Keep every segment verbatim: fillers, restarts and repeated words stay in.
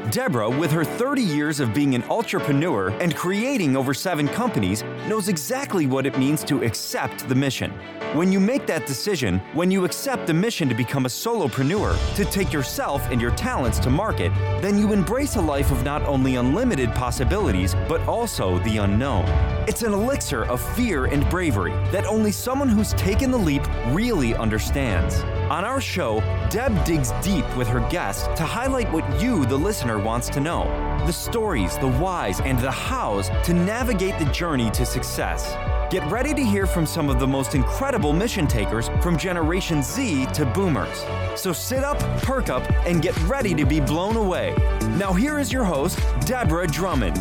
Deborah, with her thirty years of being an entrepreneur and creating over seven companies, knows exactly what it means to accept the mission. When you make that decision, when you accept the mission to become a solopreneur, to take yourself and your talents to market, then you embrace a life of not only unlimited possibilities, but also the unknown. It's an elixir of fear and bravery that only someone who's taken the leap really understands. On our show, Deb digs deep with her guests to highlight what you, the listener, wants to know. The stories, the whys, and the hows to navigate the journey to success. Get ready to hear from some of the most incredible mission takers from Generation Z to Boomers. So sit up, perk up, and get ready to be blown away. Now here is your host, Deborah Drummond.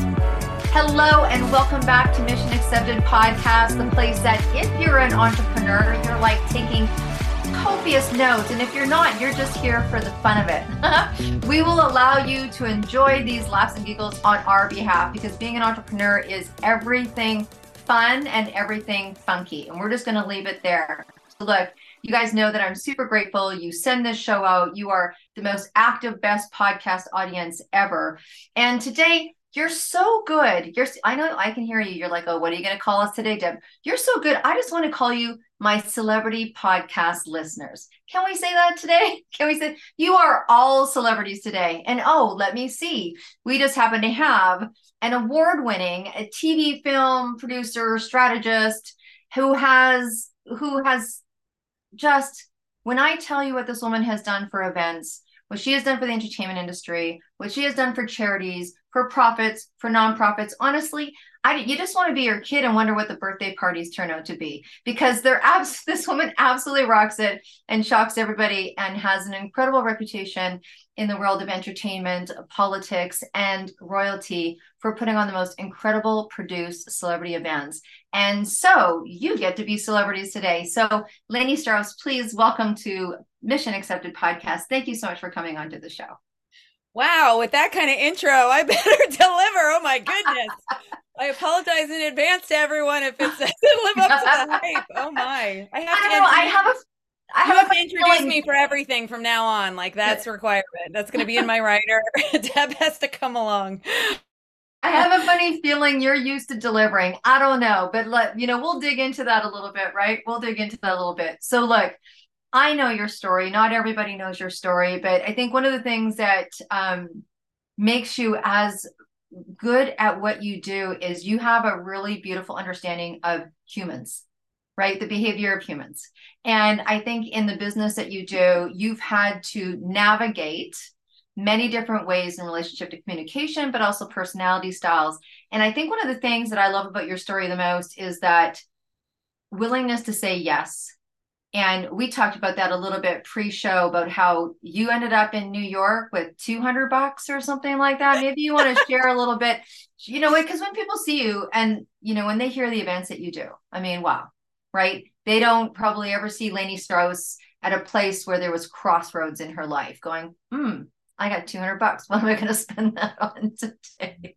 Hello and welcome back to Mission Accepted Podcast, the place that if you're an entrepreneur, you're like taking copious notes. And if you're not, you're just here for the fun of it. We will allow you to enjoy these laughs and giggles on our behalf because being an entrepreneur is everything fun and everything funky. And we're just going to leave it there. So look, you guys know that I'm super grateful. You send this show out. You are the most active, best podcast audience ever. And today, you're so good. You're, I know I can hear you. You're like, oh, what are you going to call us today, Deb? You're so good. I just want to call you my celebrity podcast listeners. Can we say that today? Can we say you are all celebrities today? And oh, let me see. We just happen to have an award-winning a T V film producer, strategist who has who has just, when I tell you what this woman has done for events, what she has done for the entertainment industry, what she has done for charities, for profits, for nonprofits. Honestly, I, you just want to be your kid and wonder what the birthday parties turn out to be because they're abs- this woman absolutely rocks it and shocks everybody and has an incredible reputation in the world of entertainment, politics, and royalty for putting on the most incredible produced celebrity events. And so you get to be celebrities today. So Lainey Strauss, please welcome to Mission Accepted Podcast. Thank you so much for coming onto the show. Wow, with that kind of intro, I better deliver. Oh my goodness. I apologize in advance to everyone if it doesn't live up to the hype. Oh my. I have I to know, I have a I you have, have to introduce me for everything from now on. Like that's a requirement. That's going to be in my writer. Deb has to come along. I have a funny feeling you're used to delivering. I don't know, but let, you know, we'll dig into that a little bit, right? We'll dig into that a little bit. So look, I know your story. Not everybody knows your story, but I think one of the things that um, makes you as good at what you do is you have a really beautiful understanding of humans, right? The behavior of humans. And I think in the business that you do, you've had to navigate many different ways in relationship to communication, but also personality styles. And I think one of the things that I love about your story the most is that willingness to say yes. And we talked about that a little bit pre-show about how you ended up in New York with two hundred bucks or something like that. Maybe you want to share a little bit, you know, because when people see you and, you know, when they hear the events that you do, I mean, wow, right? They don't probably ever see Lainey Strauss at a place where there was crossroads in her life going, hmm, I got two hundred bucks. What am I going to spend that on today?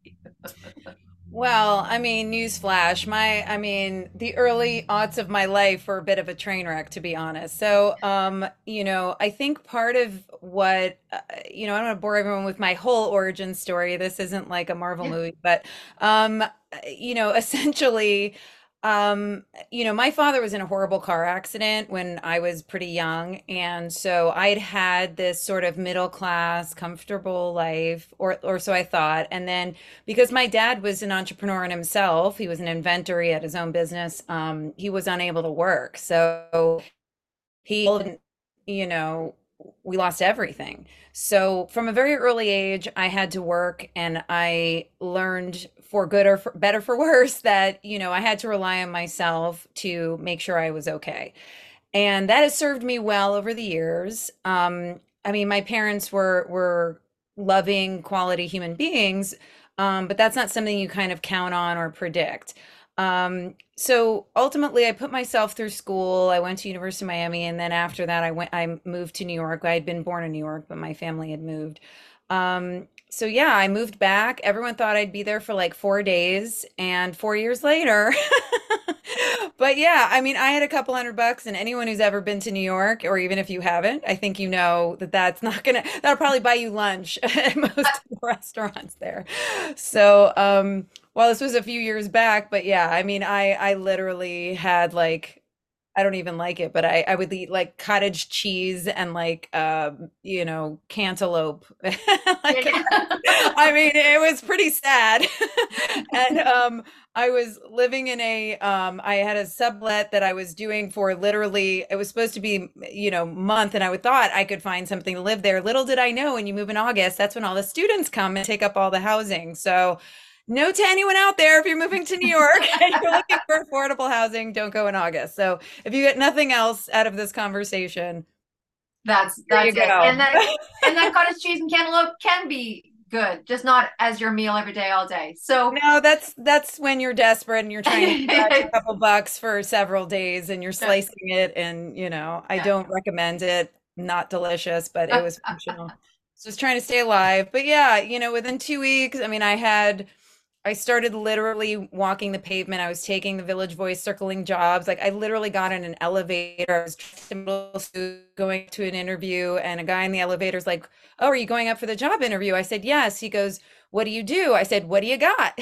Well, I mean, newsflash, my, I mean, the early aughts of my life were a bit of a train wreck, to be honest. So, um, you know, I think part of what, uh, you know, I don't want to bore everyone with my whole origin story. This isn't like a Marvel Yeah. movie, but, um, you know, essentially, um, you know, my father was in a horrible car accident when I was pretty young. And so I'd had this sort of middle class, comfortable life, or, or so I thought. And then because my dad was an entrepreneur in himself, he was an inventor, he had his own business, um, he was unable to work. So he, you know, we lost everything. So from a very early age, I had to work and I learned for good or for better for worse that, you know, I had to rely on myself to make sure I was okay. And that has served me well over the years. Um, I mean, my parents were were loving, quality human beings, um, but that's not something you kind of count on or predict. Um, so ultimately I put myself through school. I went to University of Miami, and then after that I went, I moved to New York. I had been born in New York, but my family had moved. Um, so yeah, I moved back. Everyone thought I'd be there for like four days, and four years later, But yeah, I mean, I had a couple hundred bucks, and anyone who's ever been to New York, or even if you haven't, I think you know that that's not gonna, that'll probably buy you lunch at most of the restaurants there. So, um, well, this was a few years back, but yeah, I mean, I I literally had like, I don't even like it, but I I would eat like cottage cheese and like um, you know, cantaloupe. Like I mean, it was pretty sad. And um I was living in a um I had a sublet that I was doing for literally it was supposed to be, you know, month, and I would thought I could find something to live there. Little did I know when you move in August, that's when all the students come and take up all the housing. So note to anyone out there, if you're moving to New York and you're looking for affordable housing, don't go in August. So if you get nothing else out of this conversation, That's there you that's it. go. And that and that cottage cheese and cantaloupe can be good, just not as your meal every day, all day. So No, that's that's when you're desperate and you're trying to scratch a couple bucks for several days and you're slicing it, and you know, I yeah. don't recommend it. Not delicious, but it was functional. Just trying to stay alive. But yeah, you know, within two weeks, I mean, I had I started literally walking the pavement. I was taking the Village Voice circling jobs. Like I literally got in an elevator. I was dressed in middle suit going to an interview, and a guy in the elevator is like, "Oh, are you going up for the job interview?" I said, "Yes." He goes, "What do you do?" I said, "What do you got?"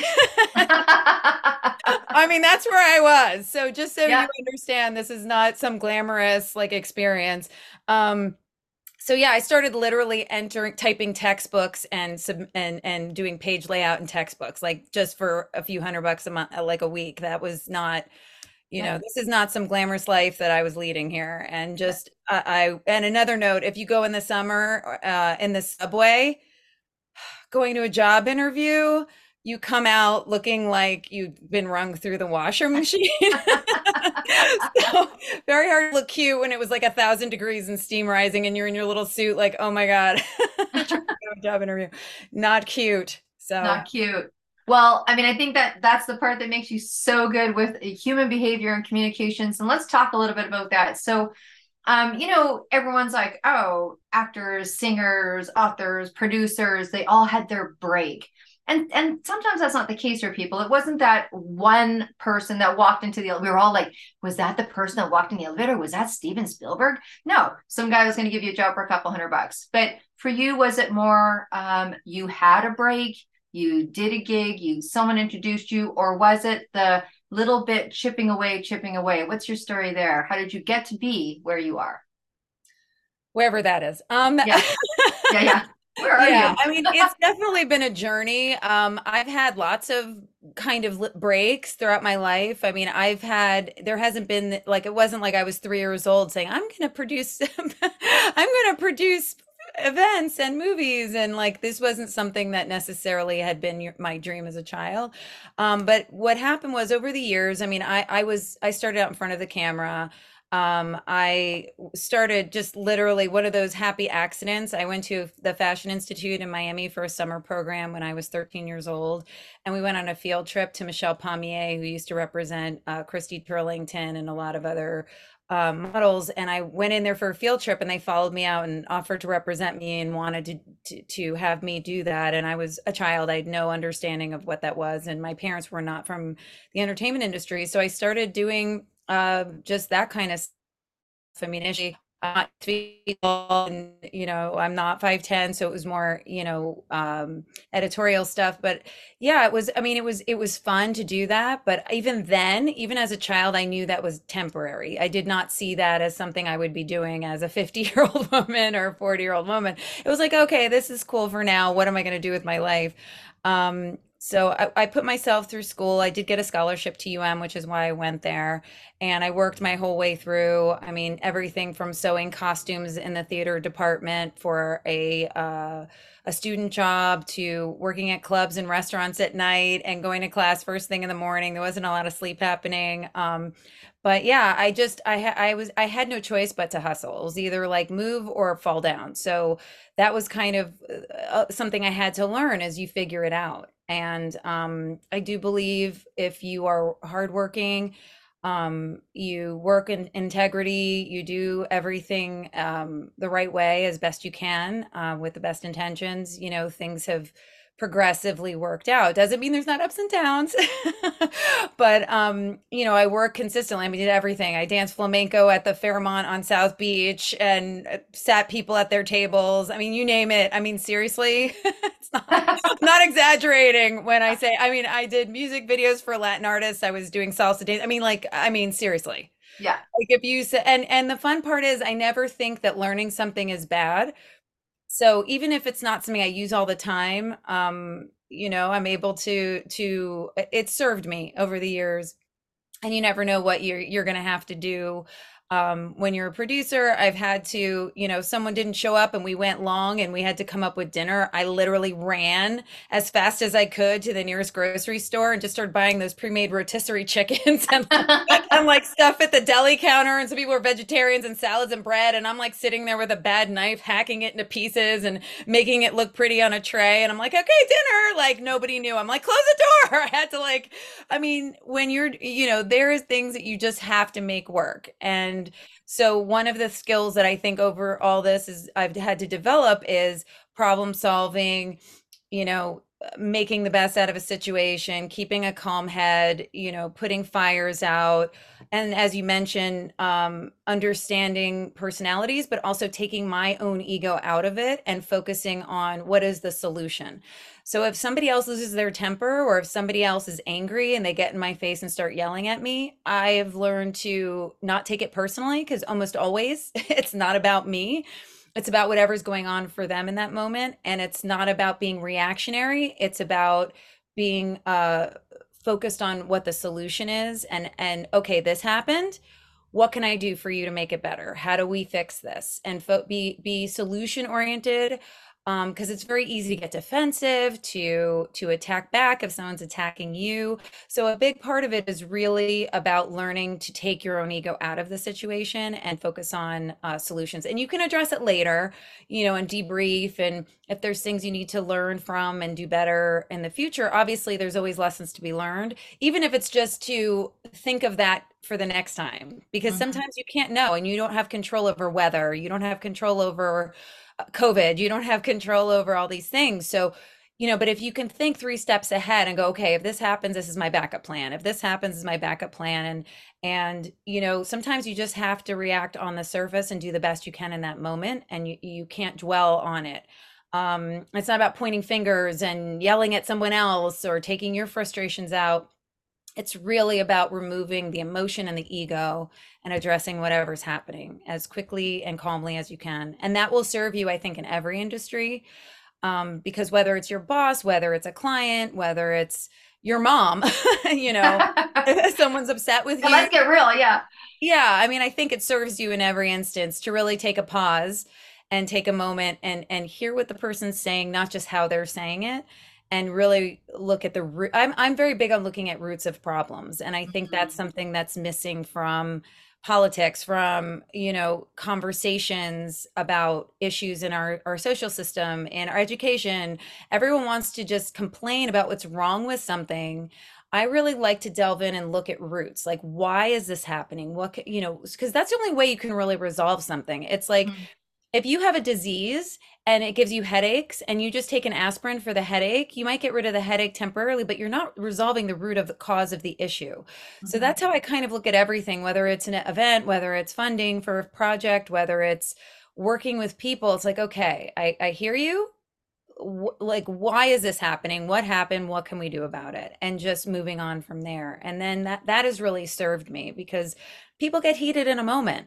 I mean, that's where I was. So just so Yeah. you understand, this is not some glamorous like experience. Um, so yeah, I started literally entering, typing textbooks and sub and and doing page layout in textbooks, like just for a few hundred bucks a month, like a week. That was not, you Yeah. know, this is not some glamorous life that I was leading here. And just I, I and another note, if you go in the summer uh, in the subway, going to a job interview, you come out looking like you've been wrung through the washer machine. So very hard to look cute when it was like a thousand degrees and steam rising and you're in your little suit, like, oh my God, trying to get a job interview. Not cute. So Not cute. Well, I mean, I think that that's the part that makes you so good with human behavior and communications. And let's talk a little bit about that. So, um, you know, everyone's like, oh, actors, singers, authors, producers, they all had their break. And and sometimes that's not the case for people. It wasn't that one person that walked into the, we were all like, was that the person that walked in the elevator? Was that Steven Spielberg? No, some guy was going to give you a job for a couple hundred bucks. But for you, was it more um, you had a break, you did a gig, you someone introduced you, or was it the little bit chipping away, chipping away? What's your story there? How did you get to be where you are? wherever that is. Um, Yeah, yeah, yeah. Where are yeah, you? I mean, it's definitely been a journey. Um, I've had lots of kind of li- breaks throughout my life. I mean, I've had, there hasn't been like, it wasn't like I was three years old saying, I'm going to produce, I'm going to produce events and movies. And like, this wasn't something that necessarily had been your, my dream as a child. Um, but what happened was over the years, I mean, I, I was, I started out in front of the camera. Um, I started just literally one of those happy accidents. I went to the Fashion Institute in Miami for a summer program when I was thirteen years old. And we went on a field trip to Michelle Pommier, who used to represent uh, Christy Turlington and a lot of other um, models. And I went in there for a field trip, and they followed me out and offered to represent me and wanted to, to, to have me do that. And I was a child. I had no understanding of what that was. And my parents were not from the entertainment industry. So I started doing uh, just that kind of stuff. I mean, initially, I'm not three tall, and you know, I'm not five ten, so it was more, you know, um, editorial stuff. But yeah, it was. I mean, it was it was fun to do that. But even then, even as a child, I knew that was temporary. I did not see that as something I would be doing as a fifty year old woman or a forty year old woman. It was like, okay, this is cool for now. What am I going to do with my life? Um, so I, I put myself through school. I did get a scholarship to U M, which is why I went there. And I worked my whole way through. I mean, everything from sewing costumes in the theater department for a uh, a student job to working at clubs and restaurants at night and going to class first thing in the morning. There wasn't a lot of sleep happening. Um, but yeah, I just I ha- I was I had no choice but to hustle. It was either like move or fall down. So that was kind of uh, something I had to learn as you figure it out. And um, I do believe if you are hardworking, um, you work in integrity, you do everything um, the right way as best you can uh, with the best intentions, you know, things have progressively worked out. Doesn't mean there's not ups and downs, but um, you know, I work consistently. I mean, did everything. I danced flamenco at the Fairmont on South Beach and uh, sat people at their tables. I mean, you name it. I mean, seriously, it's not, I'm not exaggerating when I say, I mean, I did music videos for Latin artists. I was doing salsa dance. I mean, like, I mean, seriously. Yeah. Like if you say, and and the fun part is I never think that learning something is bad. So even if it's not something I use all the time, um, you know, I'm able to to it served me over the years. And you never know what you're you're going to have to do um, when you're a producer. I've had to, you know, someone didn't show up and we went long and we had to come up with dinner. I literally ran as fast as I could to the nearest grocery store and just started buying those pre-made rotisserie chickens and, and like stuff at the deli counter. And some people were vegetarians and salads and bread. And I'm like sitting there with a bad knife, hacking it into pieces and making it look pretty on a tray. And I'm like, okay, dinner. Like nobody knew. I'm like, close the door. I had to like, I mean, when you're, you know, there is things that you just have to make work. And And so one of the skills that I think over all this is I've had to develop is problem solving, you know, making the best out of a situation, keeping a calm head, you know, putting fires out. And as you mentioned, um, understanding personalities, but also taking my own ego out of it and focusing on what is the solution. So if somebody else loses their temper or if somebody else is angry and they get in my face and start yelling at me, I have learned to not take it personally because almost always it's not about me. It's about whatever's going on for them in that moment. And it's not about being reactionary. It's about being uh, focused on what the solution is. And, and okay, this happened. What can I do for you to make it better? How do we fix this? And fo- be, be solution oriented. Um, because it's very easy to get defensive, to to attack back if someone's attacking you. So a big part of it is really about learning to take your own ego out of the situation and focus on uh, solutions. And you can address it later, you know, and debrief. And if there's things you need to learn from and do better in the future, obviously there's always lessons to be learned, even if it's just to think of that for the next time, because Mhm. sometimes you can't know and you don't have control over weather, you don't have control over COVID, you don't have control over all these things. So, you know, but if you can think three steps ahead and go, okay, if this happens, this is my backup plan. If this happens, this is my backup plan. And, and, you know, sometimes you just have to react on the surface and do the best you can in that moment. And you, you can't dwell on it. Um, it's not about pointing fingers and yelling at someone else or taking your frustrations out. It's really about removing the emotion and the ego and addressing whatever's happening as quickly and calmly as you can. And that will serve you, I think, in every industry. Um, because whether it's your boss, whether it's a client, whether it's your mom, you know, if someone's upset with you. Let's get real. Yeah. Yeah. I mean, I think it serves you in every instance to really take a pause and take a moment and, and hear what the person's saying, not just how they're saying it. And really look at the root. I'm I'm very big on looking at roots of problems, and I think mm-hmm. that's something that's missing from politics, from you know conversations about issues in our our social system, in our education. Everyone wants to just complain about what's wrong with something. I really like to delve in and look at roots, like why is this happening? What you know, because that's the only way you can really resolve something. It's like. Mm-hmm. If you have a disease and it gives you headaches and you just take an aspirin for the headache, you might get rid of the headache temporarily, but you're not resolving the root of the cause of the issue. Mm-hmm. So that's how I kind of look at everything, whether it's an event, whether it's funding for a project, whether it's working with people. It's like, okay, I, I hear you. W- like, why is this happening? What happened? What can we do about it? And just moving on from there. And then that, that has really served me because people get heated in a moment.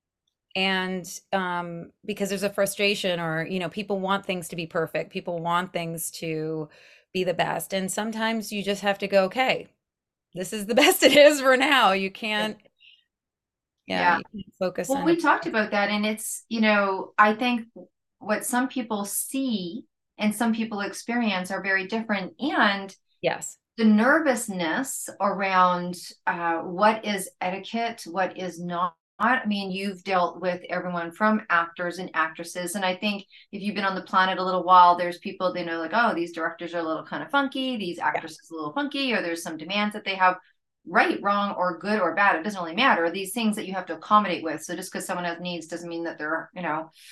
And um, because there's a frustration or, you know, people want things to be perfect. People want things to be the best. And sometimes you just have to go, okay, this is the best it is for now. You can't, yeah, yeah. You can't focus well, on we it. talked about that. And it's, you know, I think what some people see and some people experience are very different. And yes, the nervousness around uh, what is etiquette, what is not. I mean, you've dealt with everyone from actors and actresses. And I think if you've been on the planet a little while, there's people, they know like, oh, these directors are a little kind of funky. These actresses yeah. a little funky, or there's some demands that they have, right, wrong, or good or bad. It doesn't really matter. These things that you have to accommodate with. So just because someone has needs doesn't mean that they're, you know,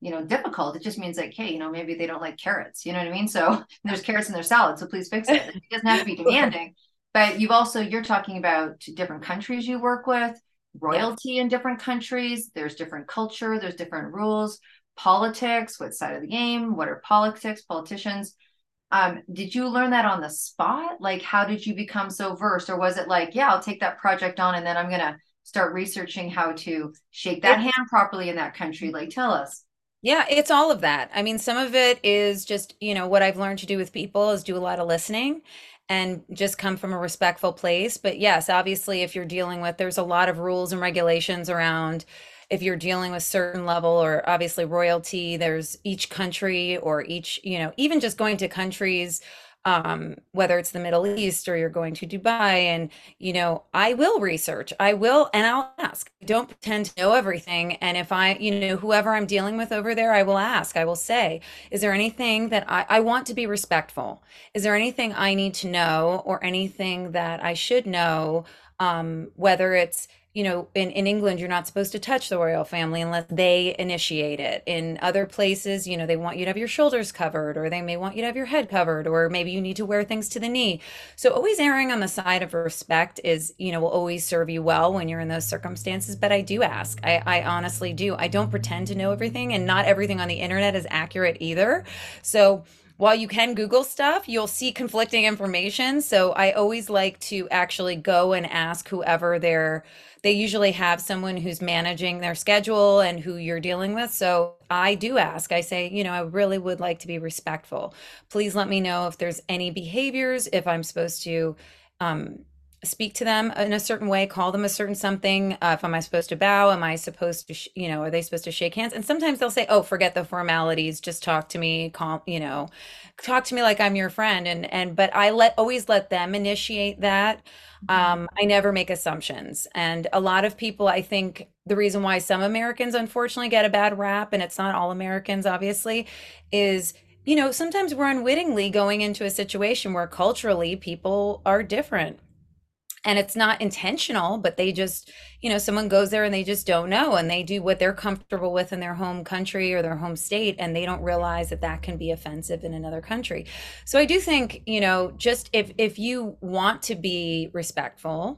you know, difficult. It just means like, hey, you know, maybe they don't like carrots. You know what I mean? So there's carrots in their salad, so please fix it. It doesn't have to be demanding. But you've also, you're talking about different countries you work with, Yes. royalty in different countries. There's different culture, there's different rules, politics, what side of the game, what are politics, politicians. Um, did you learn that on the spot? Like, how did you become so versed? Or was it like, yeah, I'll take that project on and then I'm going to start researching how to shake that It's hand properly in that country? Like, tell us. Yeah, it's all of that. I mean, some of it is just, you know, what I've learned to do with people is do a lot of listening and just come from a respectful place. But yes, obviously, if you're dealing with, there's a lot of rules and regulations around if you're dealing with certain level or obviously royalty, there's each country or each, you know, even just going to countries, um, whether it's the Middle East or you're going to Dubai and you know, I will research, I will, and I'll ask. I don't pretend to know everything. And if I, you know, whoever I'm dealing with over there, I will ask, I will say, is there anything that I, I want to be respectful? Is there anything I need to know or anything that I should know? Um, whether it's, you know, in, in England, you're not supposed to touch the royal family unless they initiate it. In other places, you know, they want you to have your shoulders covered, or they may want you to have your head covered, or maybe you need to wear things to the knee. So always erring on the side of respect is, you know, will always serve you well when you're in those circumstances. But I do ask. I, I honestly do. I don't pretend to know everything, and not everything on the internet is accurate either. So while you can Google stuff, you'll see conflicting information. So I always like to actually go and ask whoever they're, they usually have someone who's managing their schedule and who you're dealing with. So I do ask, I say, you know, I really would like to be respectful. Please let me know if there's any behaviors, if I'm supposed to, um, speak to them in a certain way, call them a certain something. Uh, if am I supposed to bow? Am I supposed to, sh- you know, are they supposed to shake hands? And sometimes they'll say, "Oh, forget the formalities. Just talk to me. Call, you know, talk to me like I'm your friend." And and but I let always let them initiate that. Um, I never make assumptions. And a lot of people, I think, the reason why some Americans unfortunately get a bad rap, and it's not all Americans, obviously, is you know sometimes we're unwittingly going into a situation where culturally people are different and it's not intentional, but they just, you know, someone goes there and they just don't know and they do what they're comfortable with in their home country or their home state, and they don't realize that that can be offensive in another country. So I do think, you know, just if if you want to be respectful,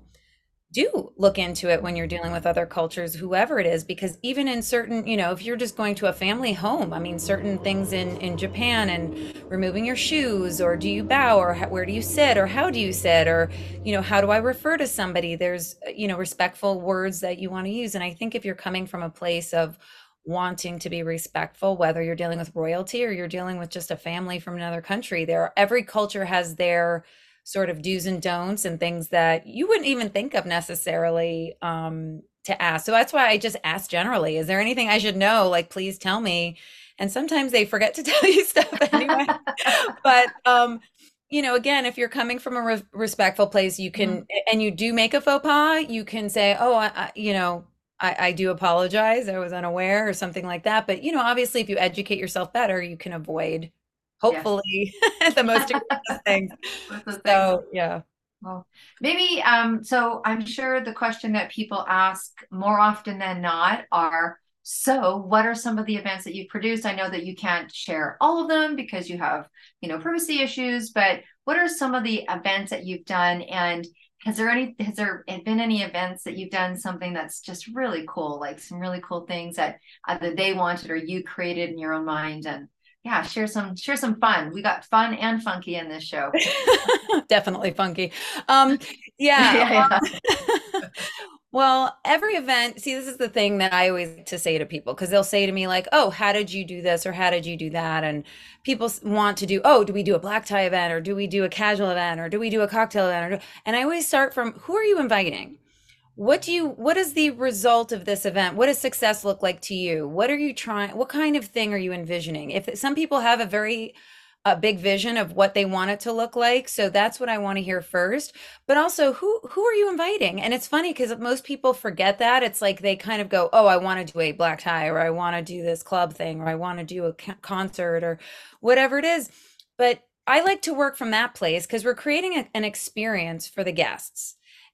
do look into it when you're dealing with other cultures, whoever it is, because even in certain, you know, if you're just going to a family home, I mean, certain things in in Japan and removing your shoes, or do you bow, or how, where do you sit, or how do you sit, or you know, how do I refer to somebody? There's, you know, respectful words that you want to use. And I think if you're coming from a place of wanting to be respectful, whether you're dealing with royalty or you're dealing with just a family from another country, there every culture has their sort of do's and don'ts and things that you wouldn't even think of necessarily, um, to ask. So that's why I just ask generally, is there anything I should know? Like, please tell me. And sometimes they forget to tell you stuff anyway. But, um, you know, again, if you're coming from a re- respectful place, you can, Mhm. and you do make a faux pas, you can say, oh, I, I, you know, I, I do apologize. I was unaware or something like that. But, you know, obviously, if you educate yourself better, you can avoid, Yes. hopefully, the most egregious things. What's the things? So, yeah. Well, maybe, um, so I'm sure the question that people ask more often than not are, so what are some of the events that you've produced? I know that you can't share all of them because you have, you know, privacy issues, but what are some of the events that you've done? And has there any, has there been any events that you've done something that's just really cool, like some really cool things that either they wanted or you created in your own mind? And yeah, share some, share some fun. We got fun and funky in this show. Definitely funky. Um, yeah. Yeah, yeah. Well, well, every event, see, this is the thing that I always like to say to people, because they'll say to me, like, oh, how did you do this? Or how did you do that? And people s- want to do, oh, do we do a black tie event? Or do we do a casual event? Or do we do a cocktail event? Or do, and I always start from, who are you inviting? What do you, what is the result of this event? What does success look like to you? What are you trying, what kind of thing are you envisioning? If some people have a very a big vision of what they want it to look like, so that's what I want to hear first. But also, who who are you inviting? And it's funny because most people forget that. It's like they kind of go, oh, I want to do a black tie, or I want to do this club thing, or I want to do a co- concert, or whatever it is. But I like to work from that place because we're creating a, an experience for the guests.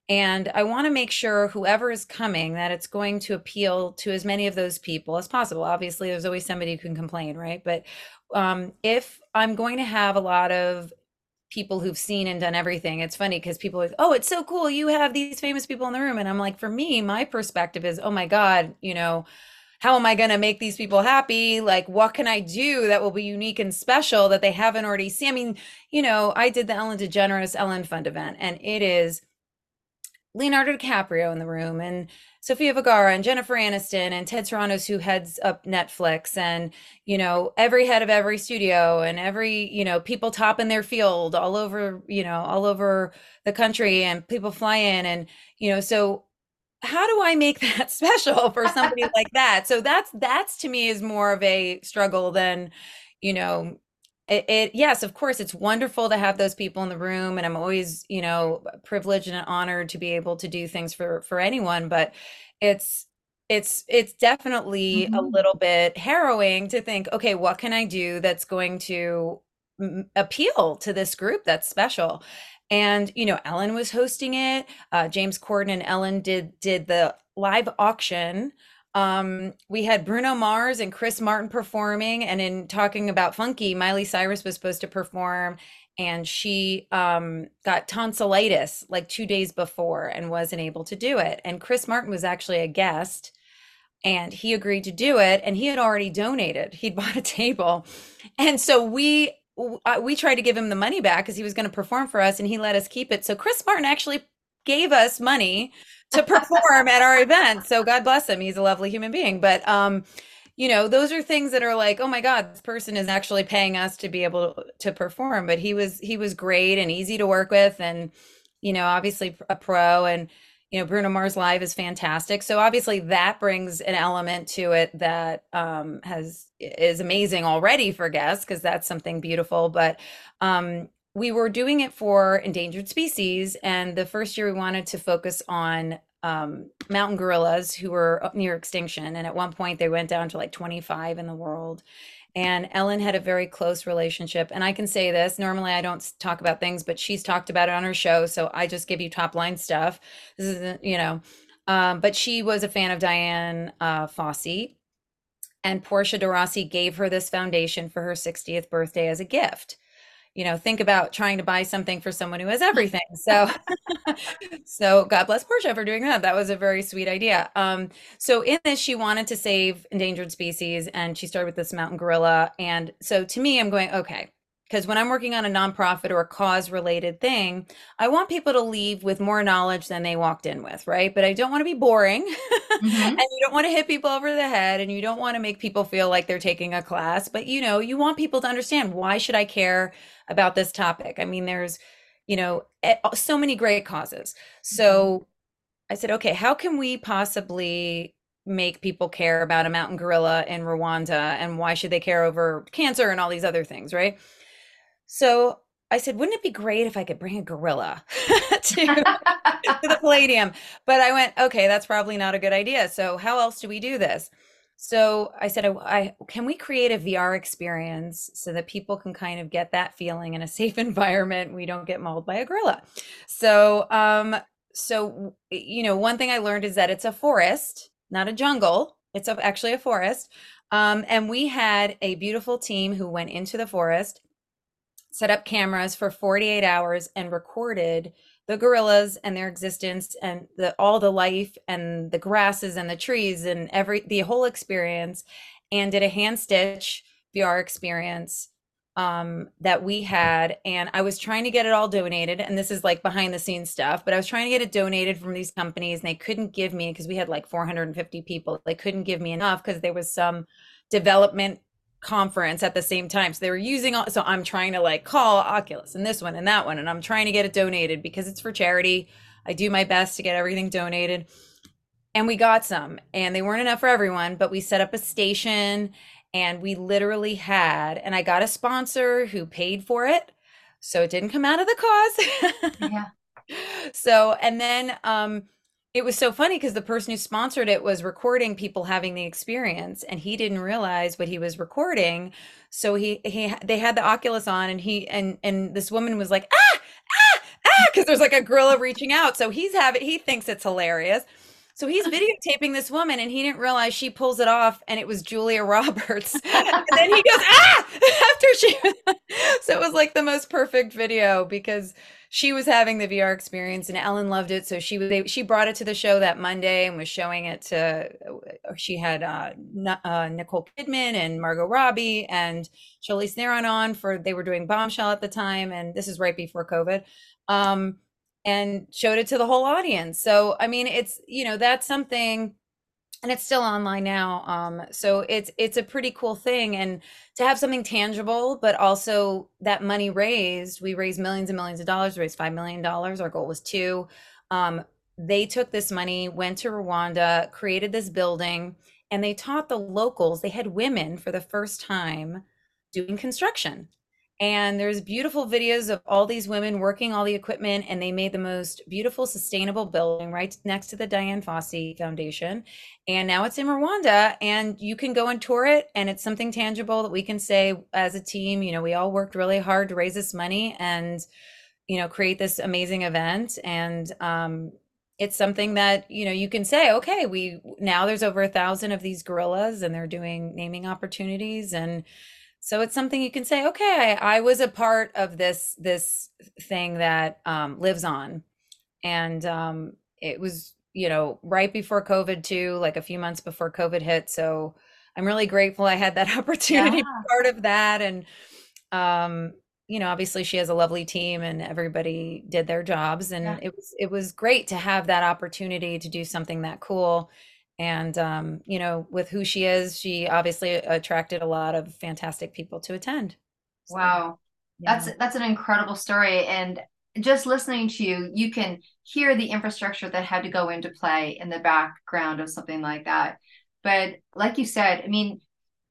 And I want to make sure whoever is coming, that it's going to appeal to as many of those people as possible. Obviously, there's always somebody who can complain, right? But um, if I'm going to have a lot of people who've seen and done everything, it's funny because people are like, oh, it's so cool, you have these famous people in the room. And I'm like, for me, my perspective is, oh my God, you know, how am I going to make these people happy? Like, what can I do that will be unique and special that they haven't already seen? I mean, you know, I did the Ellen DeGeneres Ellen Fund event, and it is Leonardo DiCaprio in the room, and Sofia Vergara, and Jennifer Aniston, and Ted Sarandos, who heads up Netflix, and, you know, every head of every studio, and every, you know, people top in their field all over, you know, all over the country, and people fly in, and, you know, so how do I make that special for somebody like that? So that's, that's to me is more of a struggle than, you know, it, it, yes, of course, it's wonderful to have those people in the room. And I'm always, you know, privileged and honored to be able to do things for, for anyone, but it's, it's, it's definitely mm-hmm. a little bit harrowing to think, okay, what can I do that's going to m- appeal to this group that's special? And, you know, Ellen was hosting it. Uh, James Corden and Ellen did did the live auction. Um, we had Bruno Mars and Chris Martin performing. And in talking about funky, Miley Cyrus was supposed to perform. And she um, got tonsillitis like two days before and wasn't able to do it. And Chris Martin was actually a guest. And he agreed to do it. And he had already donated. He'd bought a table. And so we... we tried to give him the money back because he was going to perform for us, and he let us keep it. So Chris Martin actually gave us money to perform at our event. So God bless him. He's a lovely human being. But, um, you know, those are things that are like, oh my God, this person is actually paying us to be able to, to perform. But he was, he was great and easy to work with, and, you know, obviously a pro, and, you know, Bruno Mars Live is fantastic. So obviously that brings an element to it that um, has is amazing already for guests, because that's something beautiful. But um, we were doing it for endangered species. And the first year we wanted to focus on um, mountain gorillas who were up near extinction. And at one point they went down to like twenty-five in the world. And Ellen had a very close relationship. And I can say this, normally I don't talk about things, but she's talked about it on her show. So I just give you top line stuff. This isn't, you know, um, but she was a fan of Diane uh, Fossey. And Portia de Rossi gave her this foundation for her sixtieth birthday as a gift. You know, think about trying to buy something for someone who has everything. So, so God bless Portia for doing that. That was a very sweet idea. Um, so in this, she wanted to save endangered species, and she started with this mountain gorilla. And so to me, I'm going, okay, because when I'm working on a nonprofit or a cause related thing, I want people to leave with more knowledge than they walked in with, right? But I don't want to be boring, mm-hmm. and you don't want to hit people over the head, and you don't want to make people feel like they're taking a class, but you know, you want people to understand, why should I care about this topic? I mean, there's, you know, so many great causes. So I said, okay, how can we possibly make people care about a mountain gorilla in Rwanda, and why should they care over cancer and all these other things, right? So I said, wouldn't it be great if I could bring a gorilla to, to the Palladium? But I went, okay, that's probably not a good idea. So how else do we do this? So I said, I, I, can we create a V R experience so that people can kind of get that feeling in a safe environment? We don't get mauled by a gorilla. So, um, so, you know, one thing I learned is that it's a forest, not a jungle. It's a, actually a forest. Um, and we had a beautiful team who went into the forest, set up cameras for forty-eight hours, and recorded the gorillas and their existence, and the all the life and the grasses and the trees and every the whole experience, and did a hand stitch V R experience um, that we had. And I was trying to get it all donated, and this is like behind the scenes stuff, but I was trying to get it donated from these companies, and they couldn't give me, because we had like four hundred fifty people, they couldn't give me enough because there was some development conference at the same time. So they were using all, so I'm trying to like call Oculus and this one and that one, and I'm trying to get it donated because it's for charity. I do my best to get everything donated. And we got some, and they weren't enough for everyone, but we set up a station, and we literally had, and I got a sponsor who paid for it. So it didn't come out of the cause. Yeah. So, and then, um, it was so funny because the person who sponsored it was recording people having the experience, and he didn't realize what he was recording. So he, he, they had the Oculus on, and he, and, and this woman was like, ah, ah, because there's like a gorilla reaching out. So he's having, he thinks it's hilarious. So he's videotaping this woman and he didn't realize she pulls it off and it was Julia Roberts. And then he goes, ah, after she, so it was like the most perfect video because she was having the V R experience and Ellen loved it. So she was, they, she brought it to the show that Monday and was showing it to, she had uh, uh, Nicole Kidman and Margot Robbie and Charlize Theron on for, they were doing Bombshell at the time. And this is right before COVID. Um, and showed it to the whole audience. So, I mean, it's, you know, that's something, and it's still online now. Um, so it's, it's a pretty cool thing. And to have something tangible, but also that money raised, we raised millions and millions of dollars, raised five million dollars. Our goal was two. Um, they took this money, went to Rwanda, created this building, and they taught the locals, they had women for the first time doing construction. And there's beautiful videos of all these women working all the equipment, and they made the most beautiful, sustainable building right next to the Dian Fossey Foundation. And now it's in Rwanda, and you can go and tour it, and it's something tangible that we can say as a team, you know, we all worked really hard to raise this money and, you know, create this amazing event. And um, it's something that, you know, you can say, okay, we now there's over a thousand of these gorillas, and they're doing naming opportunities. And so it's something you can say, okay, I, I was a part of this, this thing that um, lives on. And um, it was, you know, right before COVID too, like a few months before COVID hit. So I'm really grateful I had that opportunity Yeah. to be part of that. And, um, you know, obviously she has a lovely team and everybody did their jobs. And Yeah. it was, it was great to have that opportunity to do something that cool. And, um, you know, with who she is, she obviously attracted a lot of fantastic people to attend. So, Wow. yeah. That's that's an incredible story. And just listening to you, you can hear the infrastructure that had to go into play in the background of something like that. But like you said, I mean,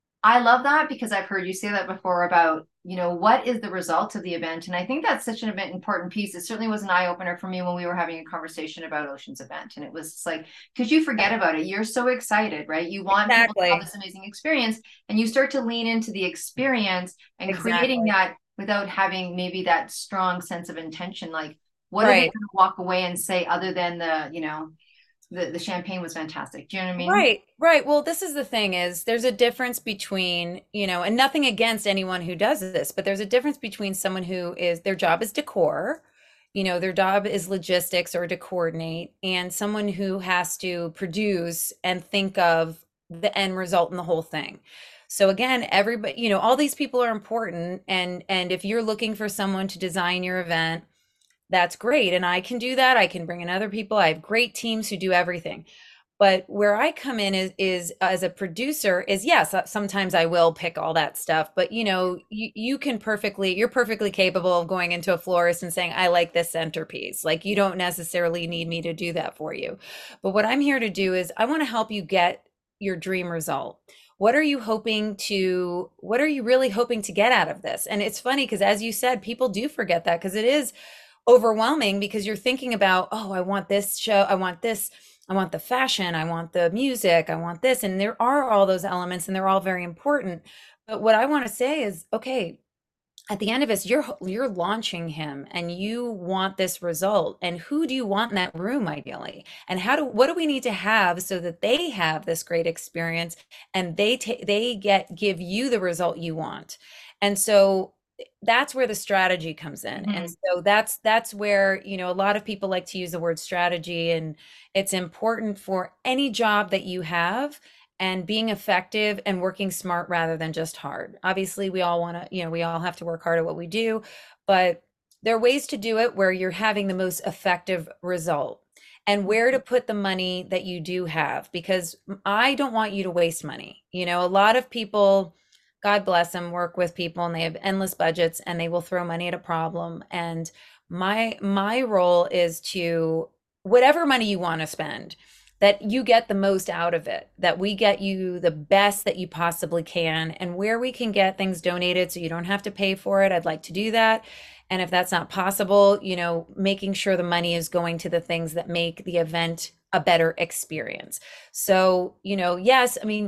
I love that because I've heard you say that before about, you know, what is the result of the event? And I think that's such an important piece. It certainly was an eye opener for me when we were having a conversation about Ocean's event. And it was just like, because you forget about it. You're so excited, right? You want people to have Exactly. this amazing experience, and you start to lean into the experience and creating Exactly. that without having maybe that strong sense of intention. Like, what are they Right. going to walk away and say other than the, you know, the, the champagne was fantastic. Do you know what I mean? Right, right. Well, this is the thing is there's a difference between, you know, and nothing against anyone who does this, but there's a difference between someone who is their job is decor, you know, their job is logistics or to coordinate, and someone who has to produce and think of the end result in the whole thing. So again, everybody, you know, all these people are important, and and if you're looking for someone to design your event, that's great. And I can do that. I can bring in other people. I have great teams who do everything. But where I come in is, is as a producer is yes, uh, sometimes I will pick all that stuff, but you know, you, you can perfectly, you're perfectly capable of going into a florist and saying, I like this centerpiece. Like you don't necessarily need me to do that for you. But what I'm here to do is I want to help you get your dream result. What are you hoping to, what are you really hoping to get out of this? And it's funny because as you said, people do forget that because it is overwhelming because you're thinking about, oh, I want this show, I want this, I want the fashion, I want the music, I want this. And there are all those elements and they're all very important. But what I want to say is, okay, at the end of it, you're you're launching him and you want this result. And who do you want in that room ideally? And how do what do we need to have so that they have this great experience and they take they get give you the result you want? And so that's where the strategy comes in. Mhm. And so that's that's where, you know, a lot of people like to use the word strategy, and it's important for any job that you have and being effective and working smart rather than just hard. Obviously, we all want to, you know, we all have to work hard at what we do, but there are ways to do it where you're having the most effective result and where to put the money that you do have, because I don't want you to waste money. You know, a lot of people, God bless them, work with people and they have endless budgets and they will throw money at a problem. And my my role is to, whatever money you want to spend, that you get the most out of it, that we get you the best that you possibly can, and where we can get things donated so you don't have to pay for it, I'd like to do that. And if that's not possible, you know, making sure the money is going to the things that make the event a better experience. So, you know, yes, I mean,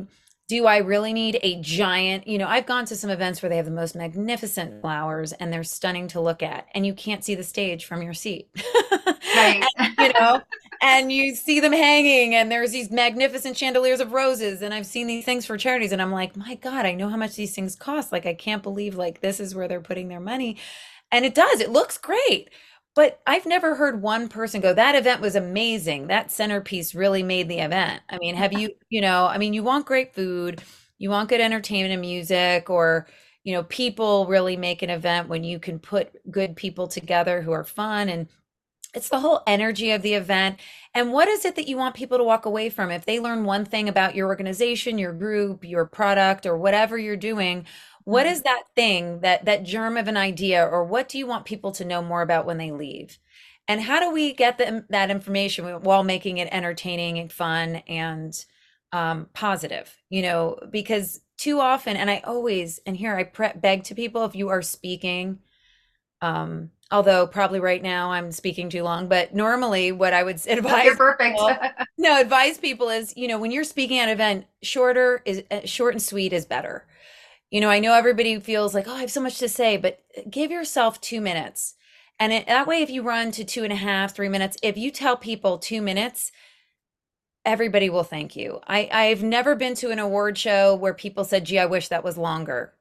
Do I really need a giant, you know, I've gone to some events where they have the most magnificent flowers and they're stunning to look at, and you can't see the stage from your seat. Right. And, you know, and you see them hanging and there's these magnificent chandeliers of roses. And I've seen these things for charities and I'm like, my God, I know how much these things cost. Like, I can't believe like this is where they're putting their money. And it does, it looks great. But I've never heard one person go, that event was amazing. That centerpiece really made the event. I mean, have you, you know, I mean, you want great food, you want good entertainment and music, or, you know, people really make an event when you can put good people together who are fun. And it's the whole energy of the event. And what is it that you want people to walk away from? If they learn one thing about your organization, your group, your product, or whatever you're doing, what is that thing, that that germ of an idea, or what do you want people to know more about when they leave? And how do we get them that information while making it entertaining and fun and um, positive? You know, because too often, and I always, and here I pre- beg to people, if you are speaking, um, although probably right now I'm speaking too long, but normally what I would advise, You're perfect. people, no, advise people is, you know, when you're speaking at an event, shorter is uh, short and sweet is better. You know, I know everybody feels like, oh, I have so much to say, but give yourself two minutes. And it, that way, if you run to two and a half, three minutes, if you tell people two minutes, everybody will thank you. I, I've never been to an award show where people said, gee, I wish that was longer.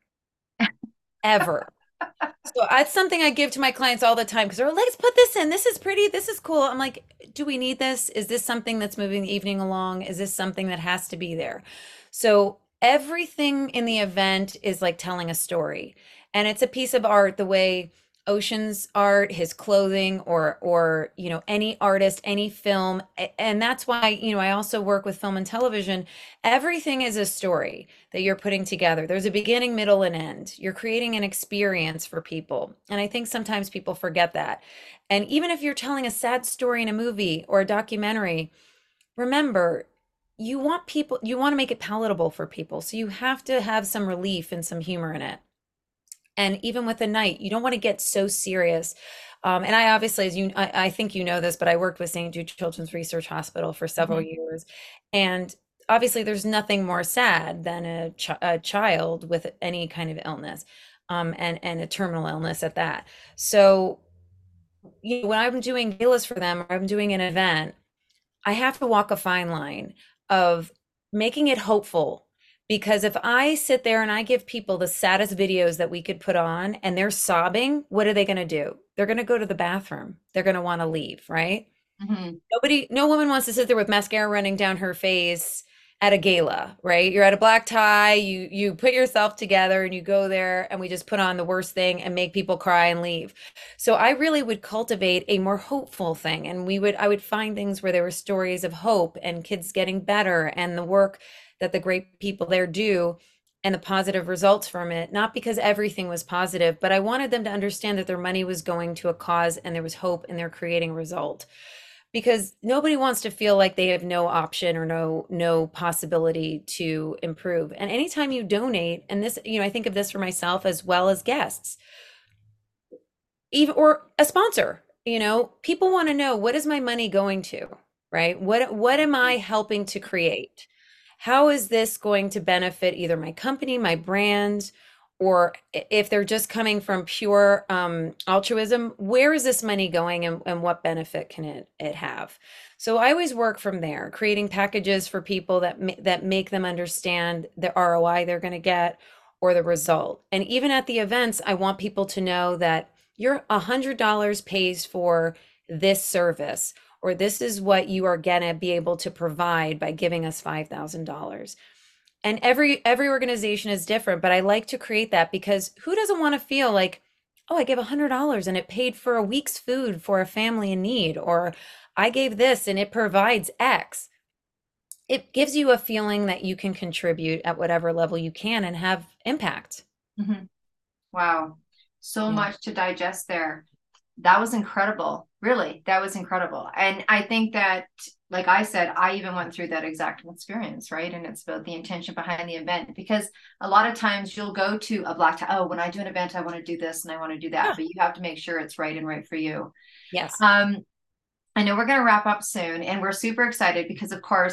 Ever. So that's something I give to my clients all the time because they're like, let's put this in. This is pretty. This is cool. I'm like, do we need this? Is this something that's moving the evening along? Is this something that has to be there? So everything in the event is like telling a story, and it's a piece of art the way Ocean's art, his clothing, or or you know, any artist, any film. And that's why, you know, I also work with film and television. Everything is a story that you're putting together. There's a beginning, middle, and end. You're creating an experience for people, and I think sometimes people forget that. And even if you're telling a sad story in a movie or a documentary, remember, you want people, you want to make it palatable for people. So you have to have some relief and some humor in it. And even with the night, you don't want to get so serious. Um, and I obviously, as you, I, I think you know this, but I worked with Saint Jude Children's Research Hospital for several mm-hmm. years. And obviously there's nothing more sad than a, ch- a child with any kind of illness, um, and, and a terminal illness at that. So, you know, when I'm doing galas for them, or I'm doing an event, I have to walk a fine line of making it hopeful, because if I sit there and I give people the saddest videos that we could put on and they're sobbing, what are they going to do? They're going to go to the bathroom. They're going to want to leave, right? Mm-hmm. Nobody, no woman wants to sit there with mascara running down her face at a gala, right? You're at a black tie, you you put yourself together and you go there and we just put on the worst thing and make people cry and leave. So I really would cultivate a more hopeful thing, and we would I would find things where there were stories of hope and kids getting better and the work that the great people there do and the positive results from it, not because everything was positive, but I wanted them to understand that their money was going to a cause and there was hope and they're creating a result. Because nobody wants to feel like they have no option or no no possibility to improve. And anytime you donate, and this, you know, I think of this for myself as well as guests, even or a sponsor, you know, people want to know, what is my money going to, right? What what am I helping to create? How is this going to benefit either my company, my brand, or if they're just coming from pure um, altruism, where is this money going, and, and what benefit can it, it have? So I always work from there, creating packages for people that, ma- that make them understand the R O I they're going to get or the result. And even at the events, I want people to know that your one hundred dollars pays for this service, or this is what you are going to be able to provide by giving us five thousand dollars. And every every organization is different, but I like to create that, because who doesn't want to feel like, oh, I gave one hundred dollars and it paid for a week's food for a family in need, or I gave this and it provides X. It gives you a feeling that you can contribute at whatever level you can and have impact. Mm-hmm. Wow. So Yeah. much to digest there. That was incredible. Really, that was incredible. And I think that, like I said, I even went through that exact experience, right? And it's about the intention behind the event, because a lot of times you'll go to a black tie. Oh, when I do an event, I want to do this and I want to do that, yeah. But you have to make sure it's right and right for you. Yes. Um, I know we're going to wrap up soon, and we're super excited because, of course,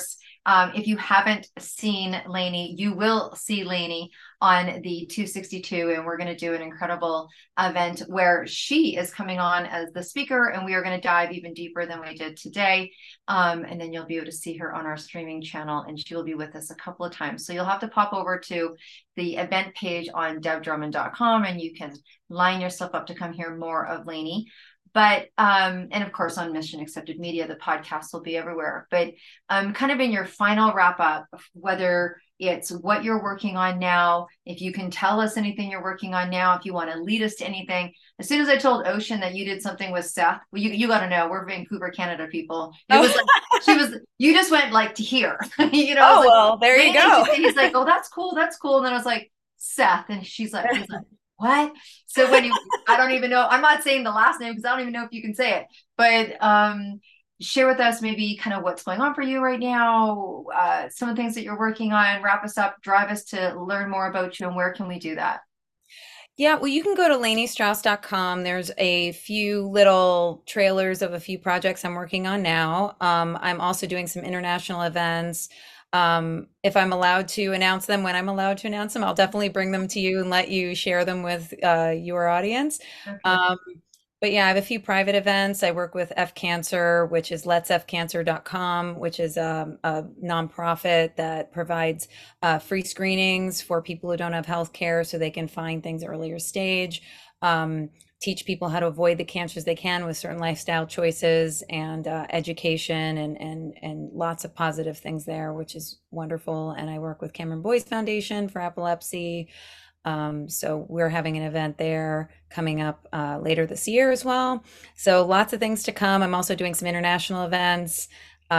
Um, if you haven't seen Lainey, you will see Lainey on the two sixty-two, and we're going to do an incredible event where she is coming on as the speaker, and we are going to dive even deeper than we did today. Um, and then you'll be able to see her on our streaming channel, and she will be with us a couple of times. So you'll have to pop over to the event page on deb drummond dot com, and you can line yourself up to come hear more of Lainey. But, um, and of course on Mission Accepted Media, the podcast will be everywhere, but um, kind of in your final wrap up, whether it's what you're working on now, if you can tell us anything you're working on now, if you want to lead us to anything. As soon as I told Ocean that you did something with Seth, well, you, you got to know, we're Vancouver, Canada people. It was like, she was, you just went like to here, you know? Oh, like, well, there you go. He's like, oh, that's cool. That's cool. And then I was like, Seth. And she's like, he's like, what? So when you, I don't even know, I'm not saying the last name because I don't even know if you can say it, but um, share with us maybe kind of what's going on for you right now, uh, some of the things that you're working on, wrap us up, drive us to learn more about you, and where can we do that? Yeah, well, you can go to lainey strauss dot com. There's a few little trailers of a few projects I'm working on now. Um, I'm also doing some international events. Um, if I'm allowed to announce them, when I'm allowed to announce them, I'll definitely bring them to you and let you share them with uh, your audience. Okay. Um, but yeah, I have a few private events. I work with F Cancer, which is lets f cancer dot com, which is a, a nonprofit that provides uh, free screenings for people who don't have health care so they can find things earlier stage. Um, teach people how to avoid the cancers they can with certain lifestyle choices and uh, education and, and, and lots of positive things there, which is wonderful. And I work with Cameron Boyce Foundation for epilepsy. Um, so we're having an event there coming up uh, later this year as well. So lots of things to come. I'm also doing some international events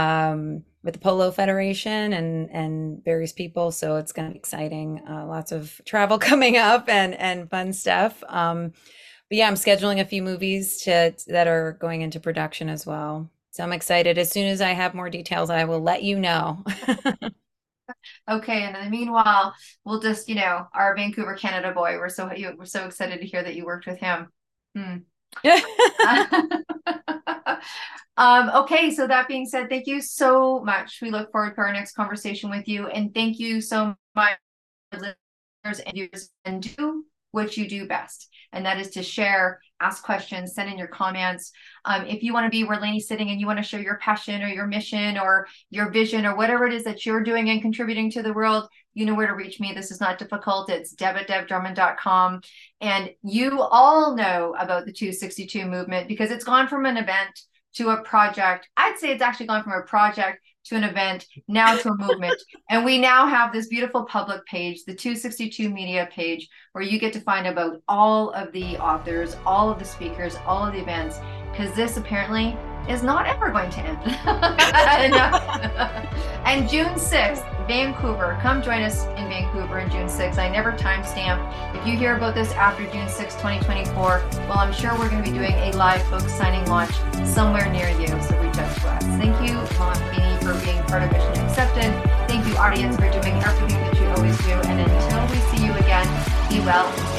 um, with the Polo Federation and, and various people. So it's going to be exciting. Uh, lots of travel coming up and, and fun stuff. Um, But yeah, I'm scheduling a few movies to, that are going into production as well. So I'm excited. As soon as I have more details, I will let you know. Okay. And in the meanwhile, we'll just, you know, our Vancouver, Canada boy, we're so, we're so excited to hear that you worked with him. Hmm. um, okay. So that being said, thank you so much. We look forward to our next conversation with you. And thank you so much, listeners, and viewers, and do what you do best, and that is to share, ask questions, send in your comments. Um, if you want to be where Lainey's sitting and you want to share your passion or your mission or your vision or whatever it is that you're doing and contributing to the world, you know where to reach me. This is not difficult. It's deb at deb drummond dot com. And you all know about the two sixty-two movement because it's gone from an event to a project. I'd say it's actually gone from a project to an event, now to a movement. And we now have this beautiful public page, the two sixty-two media page, where you get to find about all of the authors, all of the speakers, all of the events, because this apparently is not ever going to end. And June sixth, Vancouver, come join us in Vancouver on June sixth. I never timestamp. If you hear about this after June sixth, twenty twenty-four, well, I'm sure we're going to be doing a live book signing launch somewhere near you, so reach out to us. Thank you, Lainey, for being part of Mission Accepted. Thank you, audience, for doing everything that you always do. And until we see you again, be well.